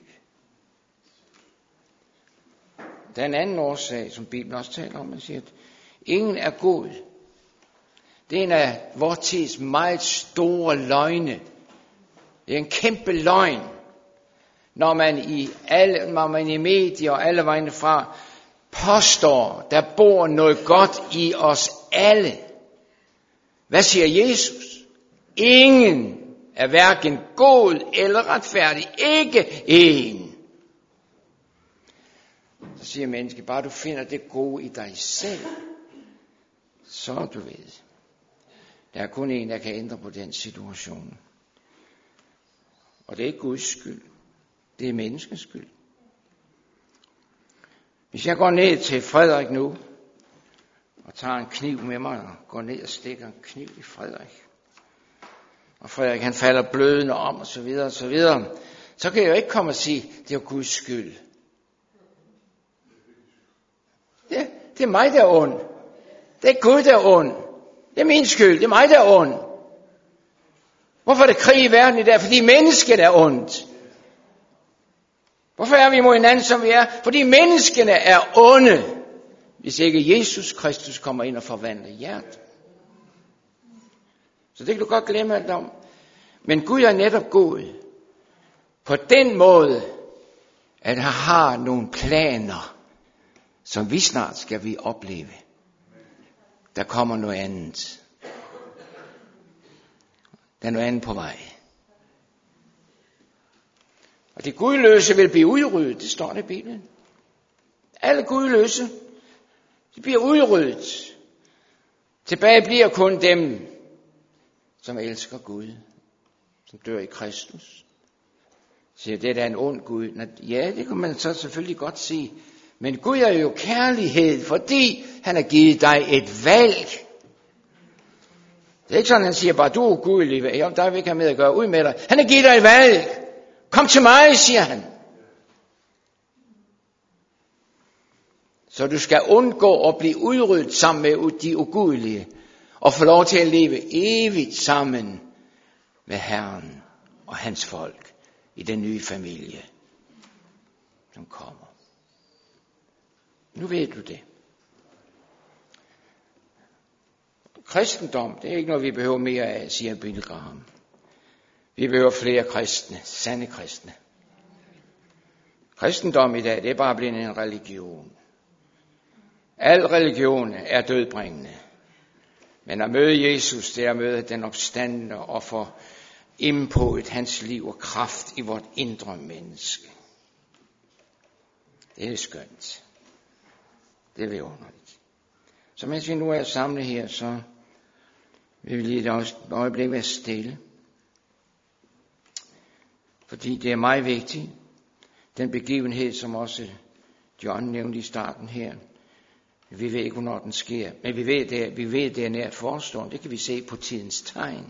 Der er en anden årsag, som Bibelen også taler om. Man siger, at ingen er god. Det er en af vores tids meget store løgne. Det er en kæmpe løgn, når man i alle, når man i medier og alle vegne fra påstår, der bor noget godt i os alle. Hvad siger Jesus? Ingen er hverken god eller retfærdig. Ikke en. Så siger mennesket, bare du finder det gode i dig selv, så du ved. Der er kun en, der kan ændre på den situation. Og det er ikke Guds skyld. Det er menneskets skyld. Hvis jeg går ned til Frederik nu, og tager en kniv med mig, og går ned og stikker en kniv i Frederik, og Frederik han falder blødende om, og så videre, og så videre, så kan jeg jo ikke komme og sige, det er Guds skyld. Det, det er mig, der er ond. Det er Gud, der er ond. Det er min skyld. Det er mig, der er ond. Hvorfor er der krig i verden i dag? Fordi mennesket er ondt. Hvorfor er vi imod hinanden, som vi er? Fordi menneskene er onde. Hvis ikke Jesus Kristus kommer ind og forvandler hjertet. Så det kan du godt glemme alt om. Men Gud er netop god. På den måde, at han har nogle planer, som vi snart skal vi opleve. Der kommer noget andet. Der er noget andet på vej. Og de gudløse vil blive udryddet, det står der i Bibelen. Alle gudløse, de bliver udryddet. Tilbage bliver kun dem, som elsker Gud, som dør i Kristus. Så det er da en ond Gud. Ja, det kan man så selvfølgelig godt sige. Men Gud er jo kærlighed, fordi han har givet dig et valg. Det er ikke sådan, han siger bare, du er gudelig, der vil ikke have med at gøre, ud med dig. Han har givet dig et valg. Kom til mig, siger han. Så du skal undgå at blive udryddet sammen med de ugudelige, og få lov til at leve evigt sammen med Herren og hans folk i den nye familie, som kommer. Nu ved du det. Kristendom, det er ikke noget, vi behøver mere af, siger Billy Graham. Vi behøver flere kristne, sande kristne. Kristendom i dag, det er bare blevet en religion. Al religion er dødbringende. Men at møde Jesus, det er at møde den opstandende og få indpået hans liv og kraft i vort indre menneske. Det er skønt. Det er underligt. Så mens vi nu er samlet her, så vil vi lige et øjeblik være stille. Fordi det er meget vigtigt, den begivenhed, som også John nævnte i starten her. Vi ved ikke, hvornår den sker, men vi ved, det er, vi ved, det er nært forestående. Det kan vi se på tidens tegn.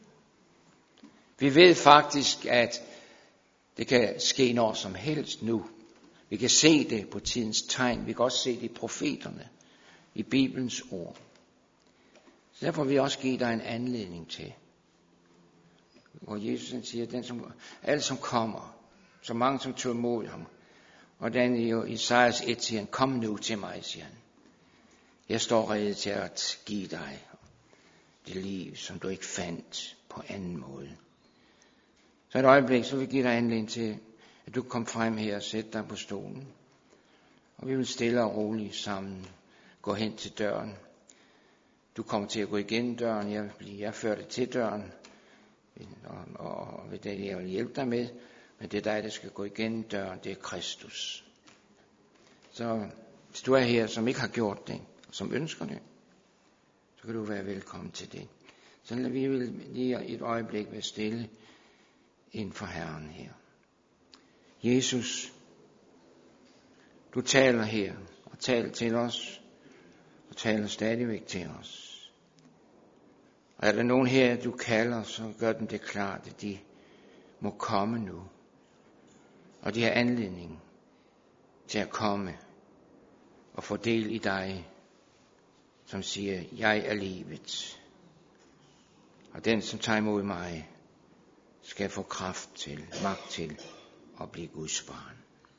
Vi ved faktisk, at det kan ske når som helst nu. Vi kan se det på tidens tegn. Vi kan også se det i profeterne, i Bibelens ord. Så derfor vil jeg også give dig en anledning til. Hvor Jesus han siger, den som, alle som kommer, så mange som tog imod ham. Og den i Isaias et siger han, kom nu til mig, siger han. Jeg står rede til at give dig det liv, som du ikke fandt på anden måde. Så et øjeblik, så vil jeg give dig anledning til, at du kom frem her og sætte dig på stolen. Og vi vil stille og roligt sammen gå hen til døren. Du kommer til at gå igennem døren. Jeg, jeg fører dig til døren. Og, og, og det jeg vil hjælpe dig med. Men det er dig, der skal gå igennem døren. Det er Kristus. Så hvis du er her, som ikke har gjort det, som ønsker det, så kan du være velkommen til det. Så vi vil lige et øjeblik være stille inden for Herren her. Jesus, du taler her, og taler til os, og taler stadigvæk til os. Og er der nogen her, du kalder, så gør dem det klart, at de må komme nu. Og de har anledning til at komme og få del i dig, som siger, jeg er livet. Og den, som tager imod mig, skal få kraft til, magt til at blive Guds barn.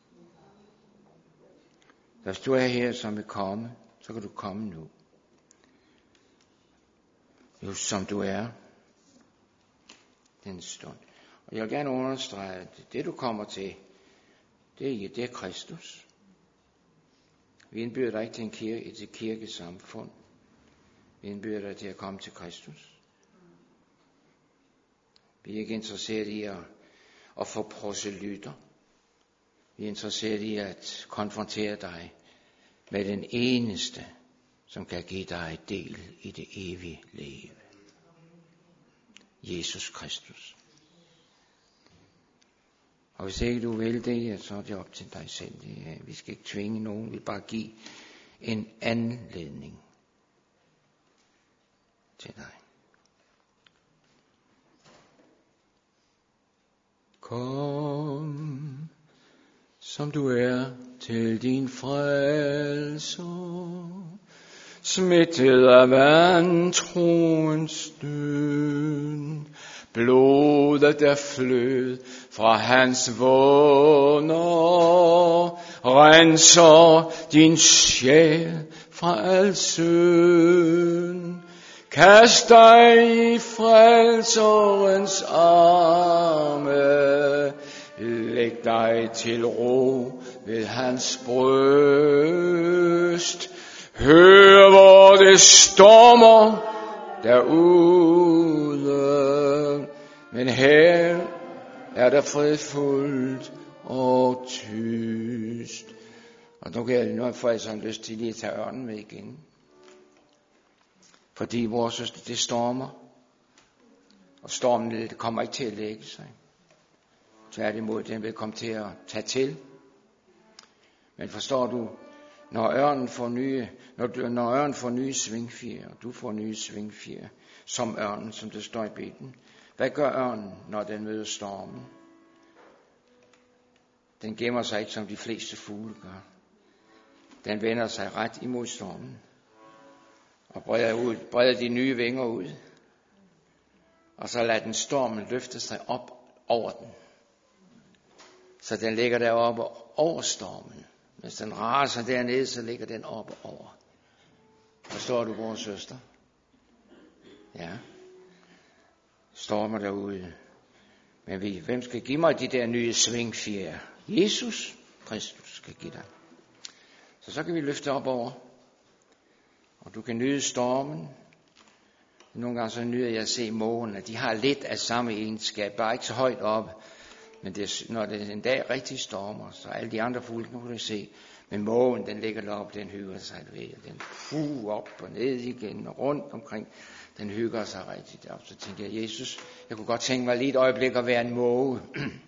Hvis du er her, som vil komme, så kan du komme nu. Just som du er, den stund. Og jeg vil gerne understrege, at det du kommer til, det er, det er Kristus. Vi indbyder dig ikke til en kirke, til kirkesamfund. Vi indbyder dig til at komme til Kristus. Vi er ikke interesseret i at, at få proselytter. Vi er interesseret i at konfrontere dig med den eneste, som kan give dig del i det evige liv. Jesus Kristus. Og hvis ikke du vil det, så er det op til dig selv. Vi skal ikke tvinge nogen, vi vil bare give en anledning til dig. Kom, som du er, til din frelser, smittet af vantroens død. Blodet der flød fra hans vunder, renser din sjæl fra al synd. Kast dig i frelserens arme, læg dig til ro ved hans bryst. Hør, hvor det stormer derude, men her er der fredfuldt og tyst. Og nu kan jeg nu få sådan lyst til lige at tage ørnen med igen. Fordi vores søster, det stormer. Og stormen det kommer ikke til at lægge sig. Tværtimod, den vil komme til at tage til. Men forstår du, når ørnen får nye, når, du, når ørnen får nye svingfjer, og du får nye svingfjer, som ørnen, som det står i Bibelen. Hvad gør ørnen, når den møder stormen? Den gemmer sig ikke, som de fleste fugle gør. Den vender sig ret imod stormen. Og breder, ud, breder de nye vinger ud. Og så lader den stormen løfte sig op over den. Så den ligger deroppe over stormen. Hvis den raser dernede, så ligger den oppe over. Forstår du, vores søster? Ja. Stormer derude. Men vi, hvem skal give mig de der nye svingfjer? Jesus Kristus skal give dig. Så så kan vi løfte op over. Og du kan nyde stormen. Nogle gange så nyder jeg at se mågerne. De har lidt af samme egenskab. Bare ikke så højt oppe. Men det, når det en dag rigtig stormer, så alle de andre fugle, nu kan du se. Men mågen, den ligger deroppe, den hygger sig ved. Den fuger op og ned igen og rundt omkring. Den hygger sig rigtig deroppe. Så tænker jeg, Jesus, jeg kunne godt tænke mig lige et øjeblik at være en måge.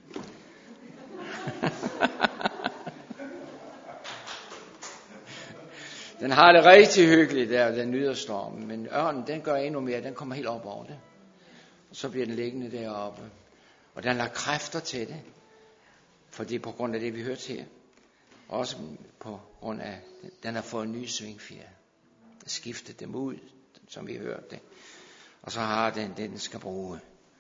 Den har det rigtig hyggeligt der, den nyder stormen. Men ørnen, den gør endnu mere, den kommer helt op over det. Og så bliver den liggende deroppe. Og den har kræfter til det. Fordi på grund af det, vi hørte her. Også på grund af, den har fået en ny svingfjer. Skiftet dem ud, som vi hørte det. Og så har den det, den skal bruge.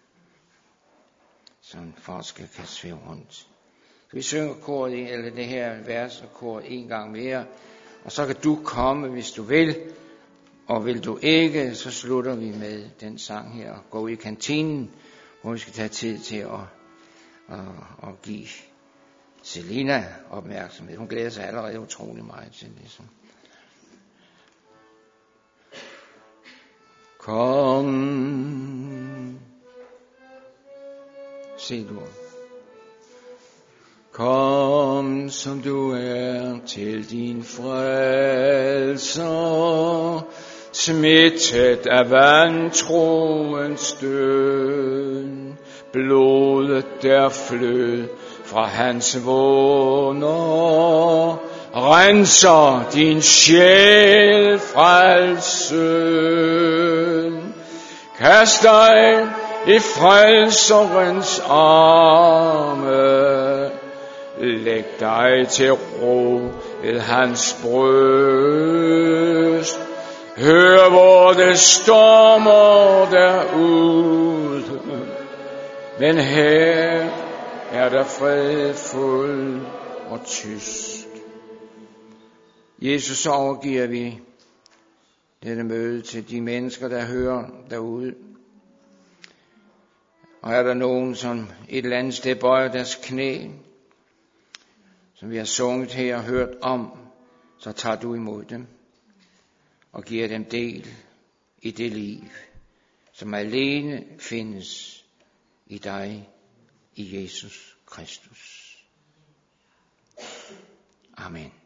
Som forsker kan svæve rundt. Så vi synger koret, eller det her vers og koret en gang mere. Og så kan du komme, hvis du vil. Og vil du ikke, så slutter vi med den sang her. Gå ud i kantinen, hvor vi skal tage tid til at, at, at give Selina opmærksomhed. Hun glæder sig allerede utrolig meget til det. Så. Kom. Se du. Kom som du er til din frelser, smittet af vantroens død, blodet der flød fra hans vunder, renser din sjæl fra al synd. Kast dig i frelserens arme, læg dig til ro ved hans bryst. Hør, hvor det stormer derude, men her er der fredfuld og tyst. Jesus, så overgiver vi dette møde til de mennesker, der hører derude. Og er der nogen, som et eller andet sted bøjer deres knæ, som vi har sunget her og hørt om, så tager du imod dem og giver dem del i det liv, som alene findes i dig, i Jesus Kristus. Amen.